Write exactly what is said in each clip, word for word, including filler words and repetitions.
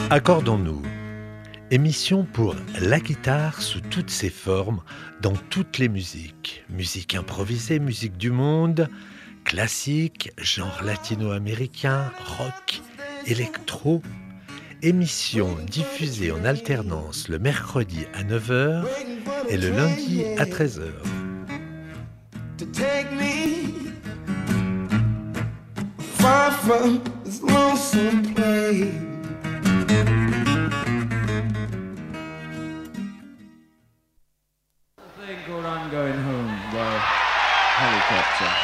Accordons-nous. Émission pour la guitare sous toutes ses formes, dans toutes les musiques. Musique improvisée, musique du monde, classique, genre latino-américain, rock, électro. Émission diffusée en alternance le mercredi à neuf heures et le lundi à treize heures. To take me far from this lonesome place. Thing called I'm Going Home by Helicopter.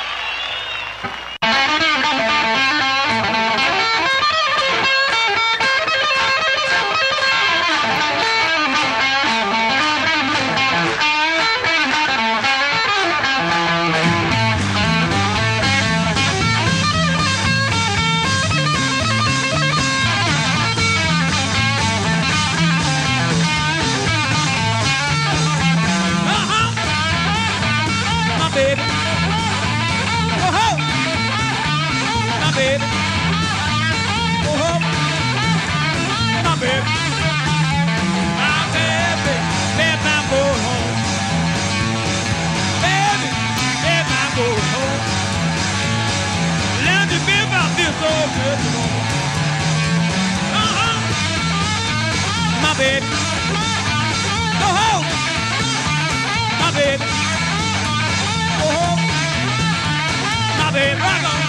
My baby, go home. My baby, go home. My baby, rock on.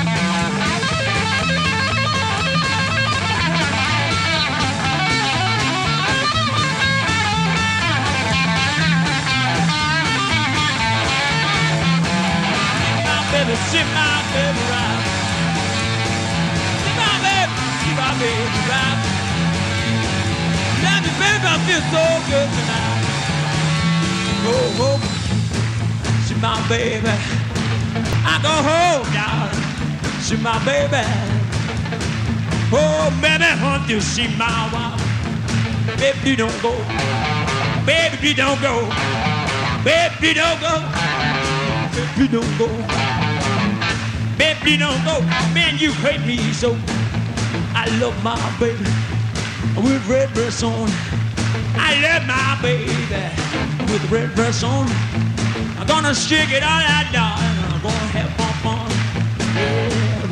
My baby, sit my baby right. Sit my baby, sit my baby right. Love you, baby, I feel so good tonight. Go home, she's my baby. I go home, darling, she's my baby. Oh, baby, hunt you, she my wife. Baby, you don't go. Baby, you don't go. Baby, you don't go. Baby, you don't go. Baby, you don't go. Man, you hate me so. I love my baby with red dress on. I love my baby with red dress on. I'm gonna shake it all out, darling. I'm gonna have fun, fun. Yeah.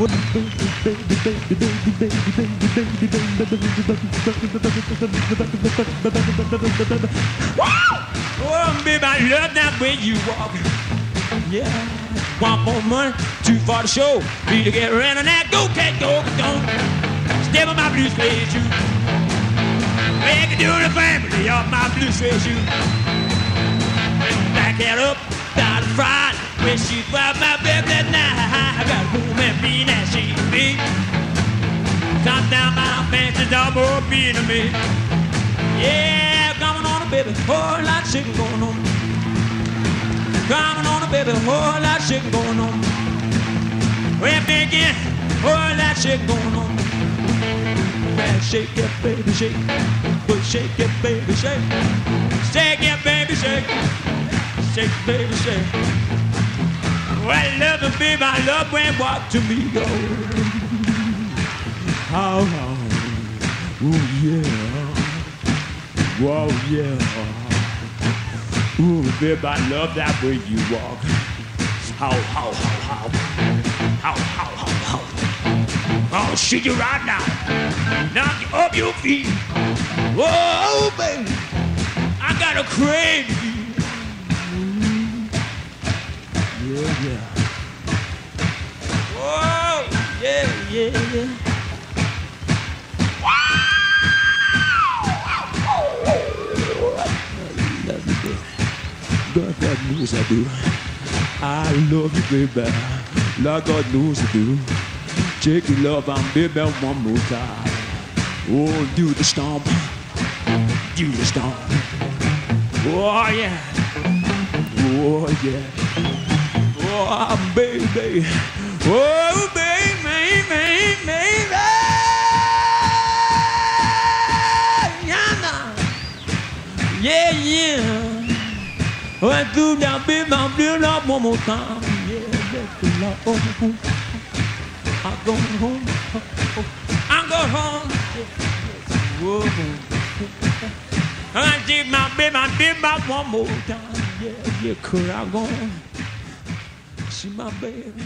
Oh, baby, I love that way you walk. Yeah. One more money, two for the show. Need to get around on that. Go, cat, go, go. Step on my blue suede shoe. Make it do the family of my blue suede shoe. Back it up, down the front. When she brought my baby that night, I got home and being that she be. Top down my fancy double being to me. Yeah, coming on a baby, whole lot of shaking going on. Coming on a baby, whole lot of shaking going on. Well, begin, whole lot of shaking going on. Shake it, baby, shake. But shake it, baby, shake. Shake it, baby, shake. Shake, baby, shake. Well, I love it, baby, I love when walk to me go. How, how, ooh, yeah. Whoa, yeah. Ooh, baby, I love that way you walk. How, how, how, how. How, how, how, how. I'll shake you right now. Knock you off your feet. Whoa, baby, I got a crazy. Yeah, yeah. Whoa, yeah, yeah, yeah. God, God knows I do. I love you, baby. Like God knows I do. Take your love and baby one more time. Oh, do the stomp, do the stomp. Oh yeah, oh yeah, oh baby, oh baby, baby, baby. Yeah, yeah. When do that baby, I'm doing up one more time. Yeah, that's love. Oh, oh. I'm going home. I'm going home. Whoa. I did my baby, I did my one more time. Yeah, yeah, could I go see my baby?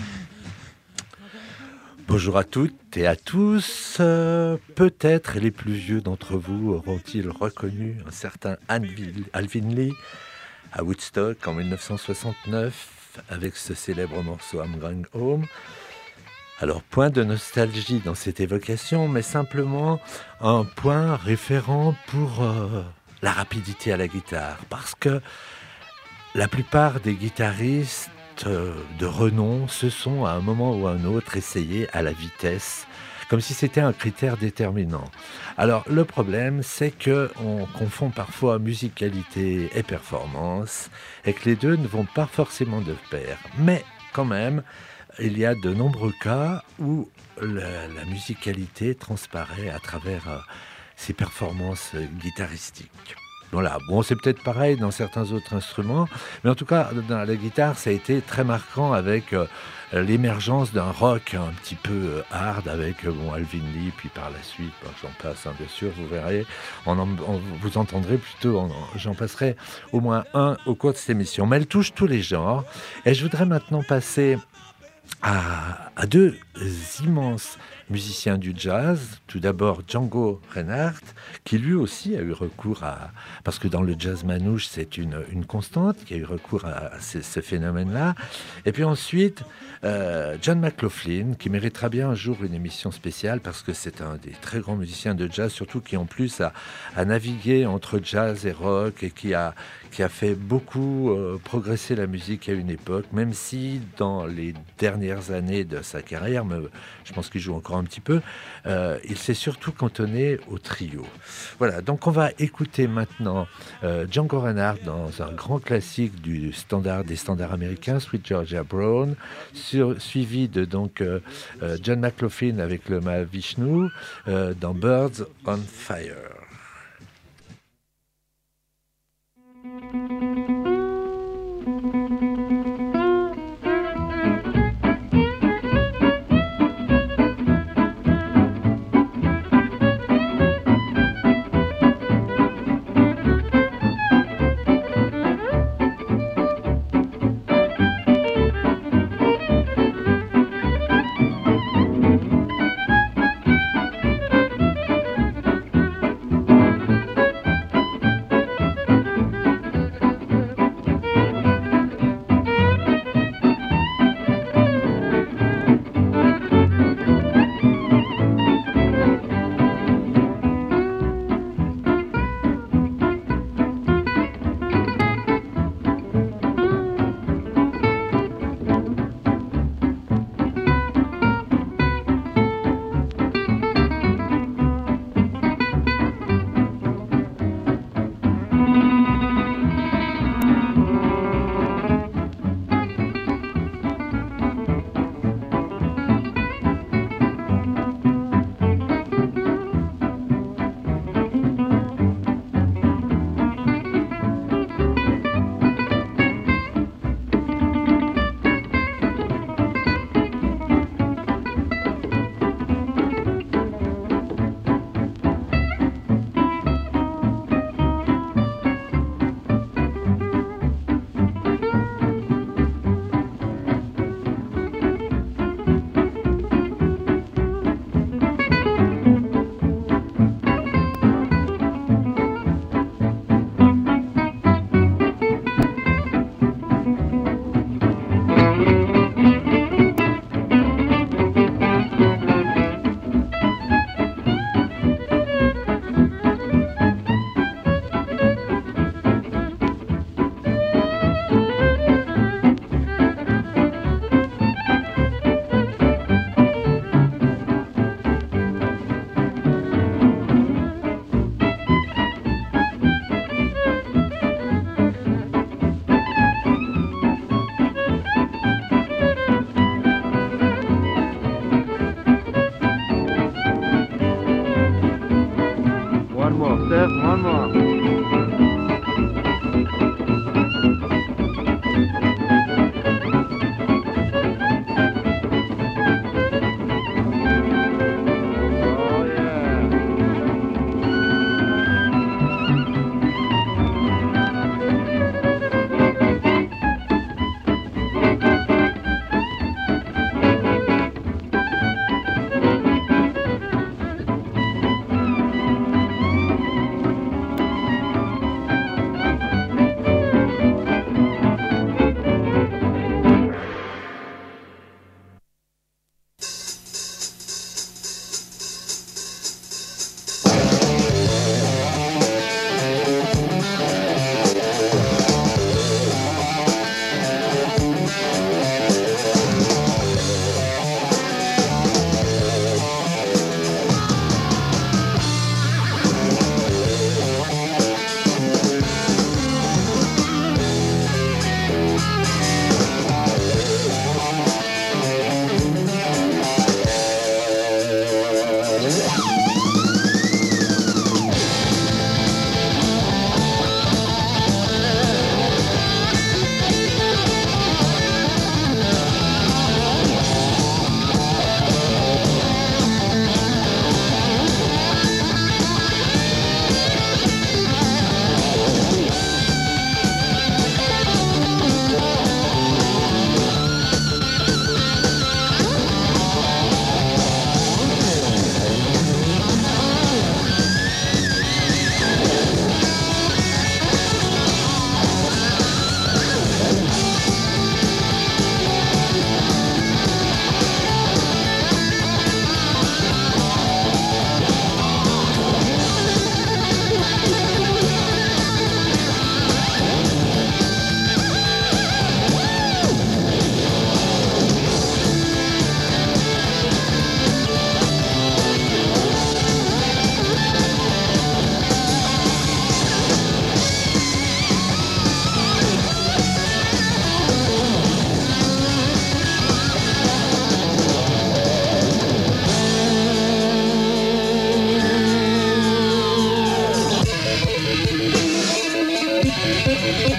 Bonjour à toutes et à tous. Euh, peut-être les plus vieux d'entre vous auront-ils reconnu un certain Alvin Alvin Lee à Woodstock en dix-neuf cent soixante-neuf avec ce célèbre morceau I'm Going Home. Alors, point de nostalgie dans cette évocation, mais simplement un point référent pour euh, la rapidité à la guitare. Parce que la plupart des guitaristes euh, de renom se sont à un moment ou à un autre essayés à la vitesse, comme si c'était un critère déterminant. Alors, le problème, c'est qu'on confond parfois musicalité et performance, et que les deux ne vont pas forcément de pair. Mais, quand même, il y a de nombreux cas où la, la musicalité transparaît à travers euh, ces performances euh, guitaristiques. Voilà, bon, c'est peut-être pareil dans certains autres instruments, mais en tout cas, dans la guitare, ça a été très marquant avec euh, l'émergence d'un rock un petit peu euh, hard avec euh, bon, Alvin Lee, puis par la suite, bon, j'en passe, hein, bien sûr, vous verrez, on en, on, vous entendrez plutôt, on, j'en passerai au moins un au cours de cette émission. Mais elle touche tous les genres, et je voudrais maintenant passer À, à deux immenses musiciens du jazz. Tout d'abord Django Reinhardt, qui lui aussi a eu recours à... Parce que dans le jazz manouche, c'est une, une constante, qui a eu recours à, à ce, ce phénomène-là. Et puis ensuite, euh, John McLaughlin, qui méritera bien un jour une émission spéciale, parce que c'est un des très grands musiciens de jazz, surtout qui en plus a, a navigué entre jazz et rock, et qui a, qui a fait beaucoup euh, progresser la musique à une époque, même si dans les dernières années de sa carrière, mais je pense qu'il joue encore un petit peu, euh, il s'est surtout cantonné au trio. Voilà, donc on va écouter maintenant euh, Django Reinhardt dans un grand classique du standard, des standards américains, Sweet Georgia Brown, sur, suivi de donc euh, euh, John McLaughlin avec le Mahavishnu euh, dans Birds on Fire.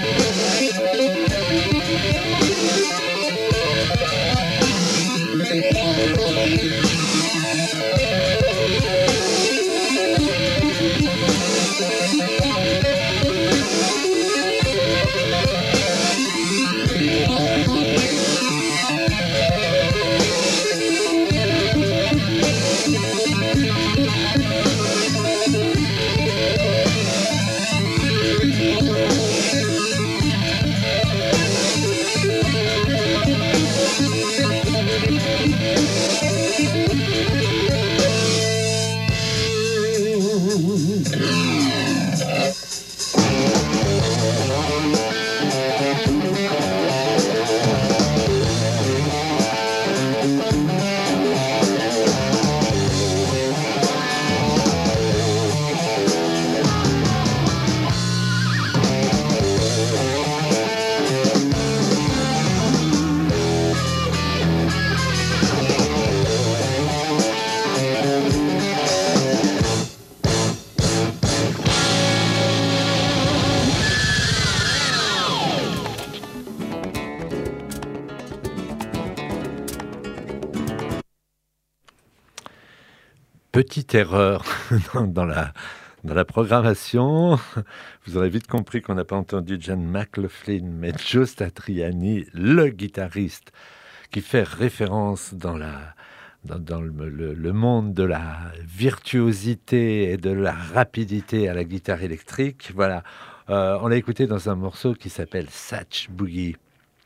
Petite erreur dans, dans, la, dans la programmation. Vous aurez vite compris qu'on n'a pas entendu John McLaughlin, mais Joe Satriani, le guitariste, qui fait référence dans, la, dans, dans le, le, le monde de la virtuosité et de la rapidité à la guitare électrique. Voilà, euh, on l'a écouté dans un morceau qui s'appelle Satch Boogie.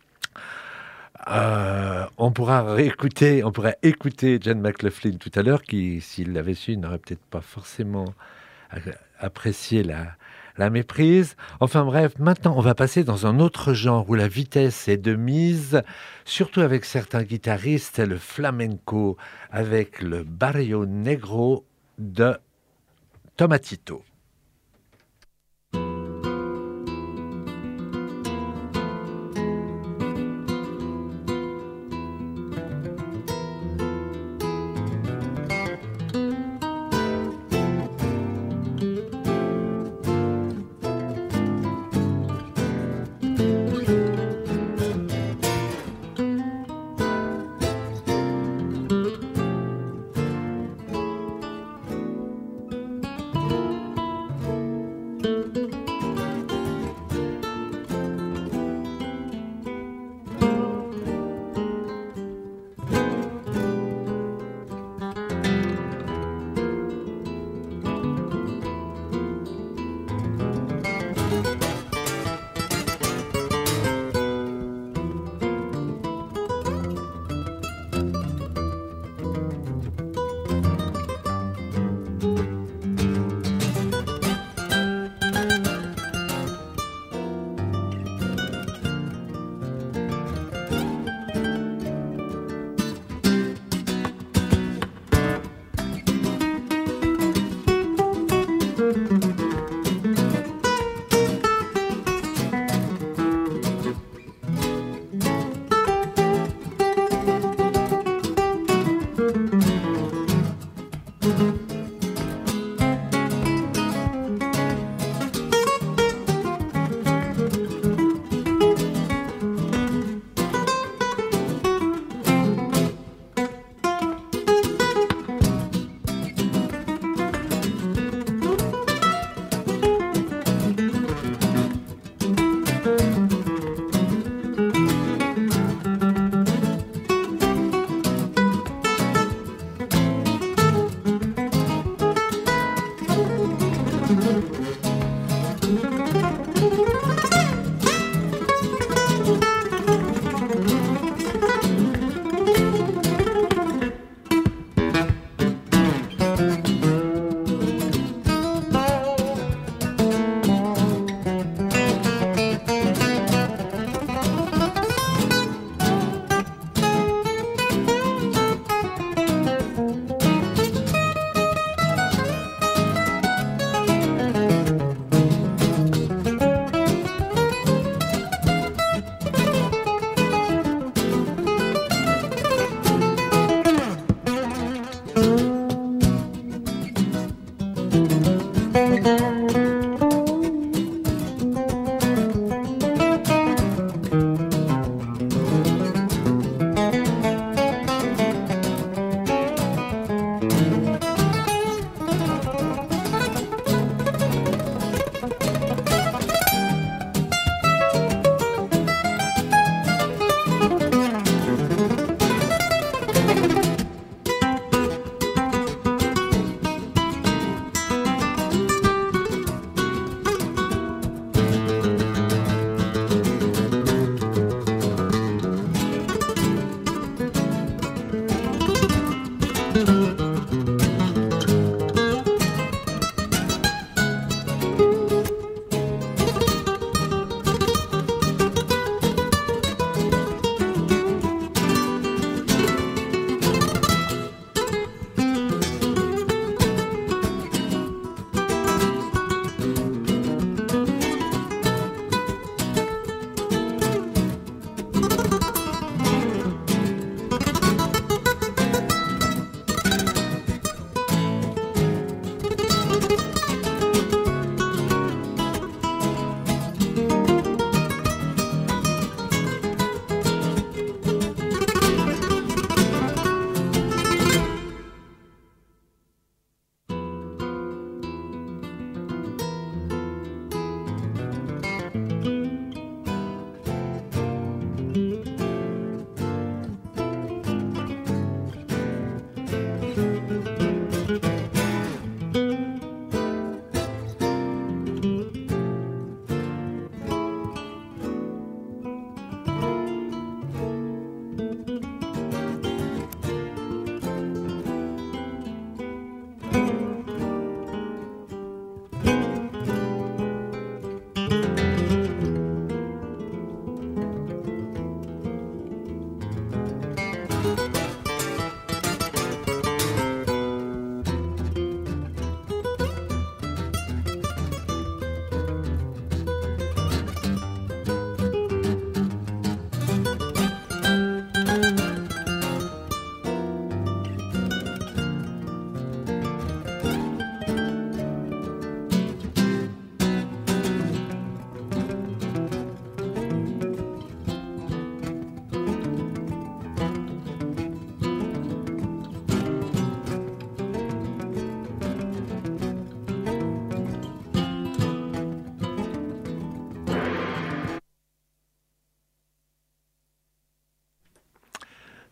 Euh, on pourra réécouter, on pourrait écouter John McLaughlin tout à l'heure, qui, s'il l'avait su, n'aurait peut-être pas forcément apprécié la, la méprise. Enfin bref, maintenant on va passer dans un autre genre où la vitesse est de mise, surtout avec certains guitaristes, c'est le flamenco, avec le Barrio Negro de Tomatito.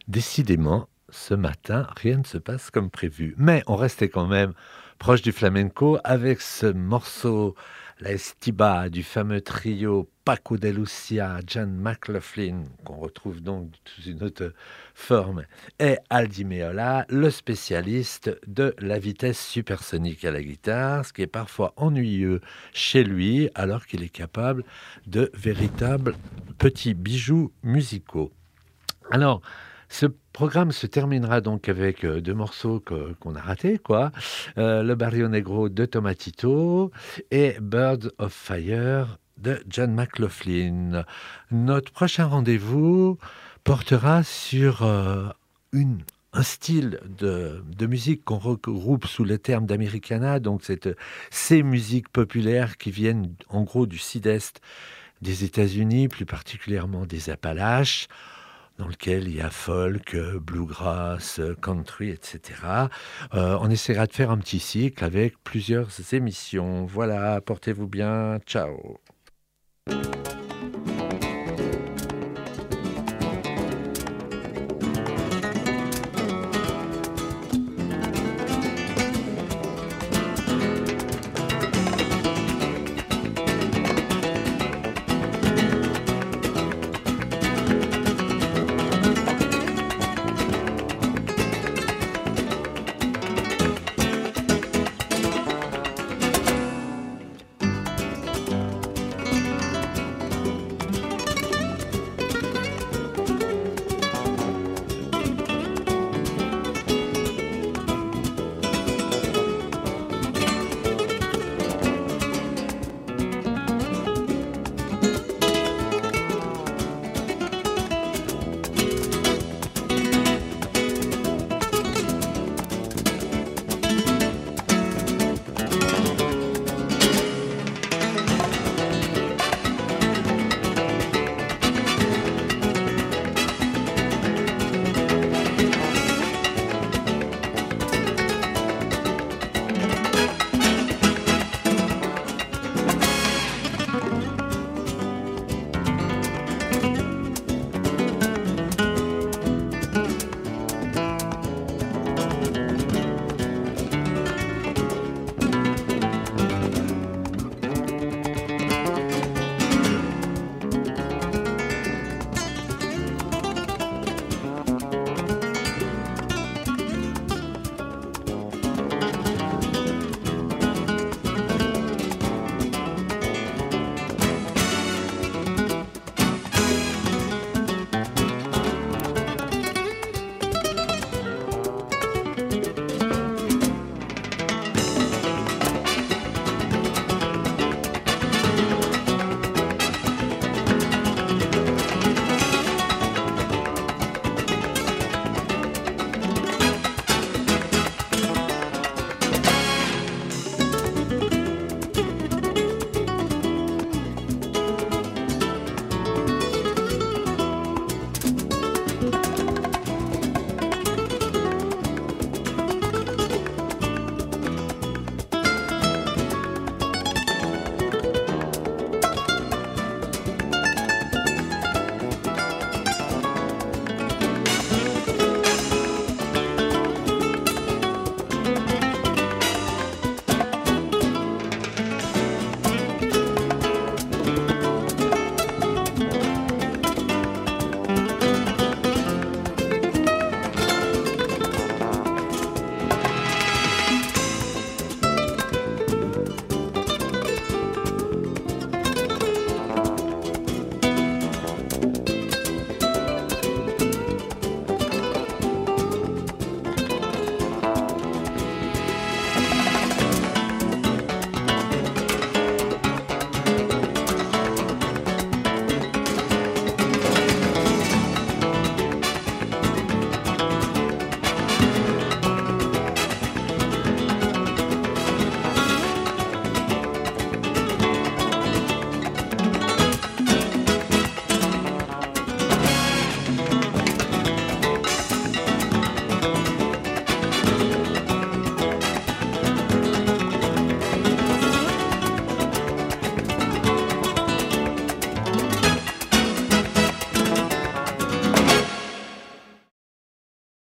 Décidément, ce matin, rien ne se passe comme prévu. Mais on restait quand même proche du flamenco avec ce morceau, la Estiba du fameux trio Paco de Lucia, John McLaughlin, qu'on retrouve donc sous une autre forme, et Aldi Meola, le spécialiste de la vitesse supersonique à la guitare, ce qui est parfois ennuyeux chez lui, alors qu'il est capable de véritables petits bijoux musicaux. Alors, ce programme se terminera donc avec euh, deux morceaux que- qu'on a ratés, quoi. Euh, le Barrio Negro de Tomatito et Birds of Fire de John McLaughlin. Notre prochain rendez-vous portera sur euh, une, un style de, de musique qu'on regroupe sous le terme d'Americana, donc cette, ces musiques populaires qui viennent en gros du sud-est des États-Unis, plus particulièrement des Appalaches, dans lequel il y a folk, bluegrass, country, et cetera. Euh, on essaiera de faire un petit cycle avec plusieurs émissions. Voilà, portez-vous bien, ciao.